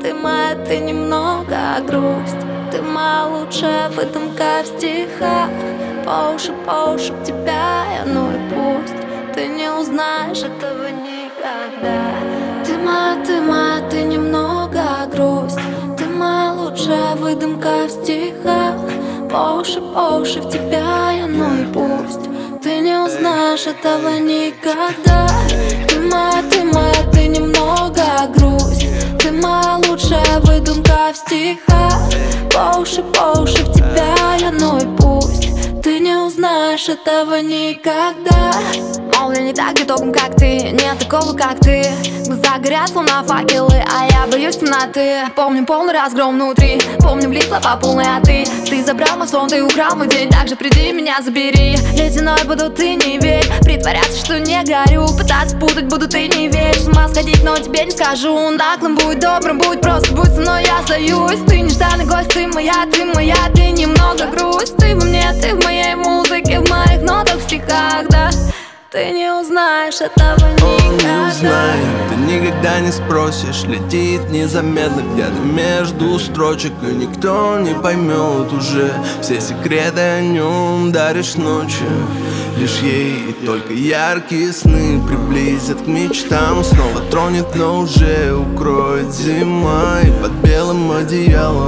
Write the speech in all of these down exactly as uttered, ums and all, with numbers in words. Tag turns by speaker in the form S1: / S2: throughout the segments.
S1: Ты моя, ты немного грусть. Ты моя лучшая выдумка в стихах. По уши, по уши в тебя я, ну и пусть. Ты не узнаешь этого никогда. Ты моя, ты моя, ты немного грусть. Ты моя лучшая выдумка в стихах. По уши, по уши в тебя я, ну и пусть. Ты не узнаешь этого никогда. Ты моя, ты моя, ты немного грусть. Ты моя лучшая выдумка в стихах. По уши, по уши в тебя я, ну и пусть. Ты не узнаешь этого никогда. Мол, я не так итогом, как ты, нет такого, как ты. Глаза горят, словно факелы, а я боюсь темноты. Помню полный разгром внутри, помню влипла по полной, а ты Ты забрал мой сон, ты украл мой день, так же приди, меня забери. Ледяной буду, ты не верь, притворяться, что не горю. Пытаться путать буду, ты не веришь. С ума сходить, но тебе не скажу. Наглым будь, добрым будь, просто будь со мной, я сдаюсь. Ты нежданный гость, ты моя, ты моя, ты немного грусть. Ты во мне, ты в моей музыке, в моих нотах, в стихах, да. Ты не узнаешь этого никогда.
S2: Он не узнает, ты никогда не спросишь. Летит незаметно где-то между строчек, и никто не поймет уже все секреты о нем. Даришь ночью лишь ей, и только яркие сны приблизят к мечтам. Снова тронет, но уже укроет зима, и под белым одеялом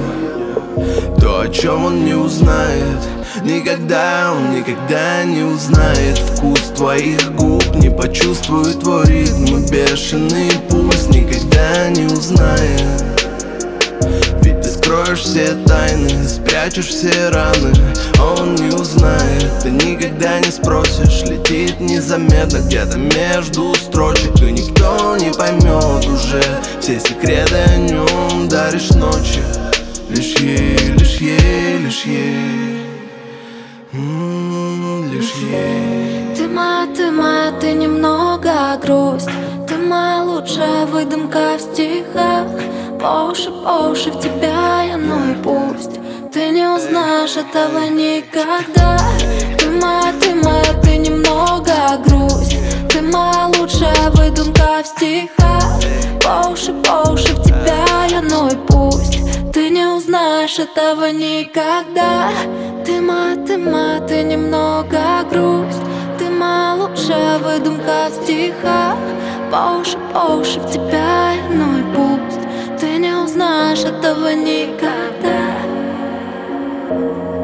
S2: то, о чем он не узнает. Никогда он никогда не узнает вкус твоих губ, не почувствует твой ритм и бешеный пульс. Никогда не узнает. Ведь ты скроешь все тайны, спрячешь все раны. Он не узнает, ты никогда не спросишь. Летит незаметно где-то между строчек, и никто не поймет уже все секреты о нем. Даришь ночи лишь ей, лишь ей, лишь ей, м-м, лишь ей.
S1: Ты моя, ты моя, ты немного грусть. Ты моя лучшая выдумка в стихах. По уши, по уши в тебя я, ну и пусть. Ты не узнаешь этого никогда. Ты моя, ты моя, ты немного грусть. Ты моя лучшая выдумка в стихах. По уши, по уши в тебя я, ну и пусть. Ты не узнаешь этого никогда. Ты моя, ты моя, ты немного грусть. Ты моя лучшая выдумка в стихах. По уши, по уши в тебя, ну и пусть. Ты не узнаешь этого никогда.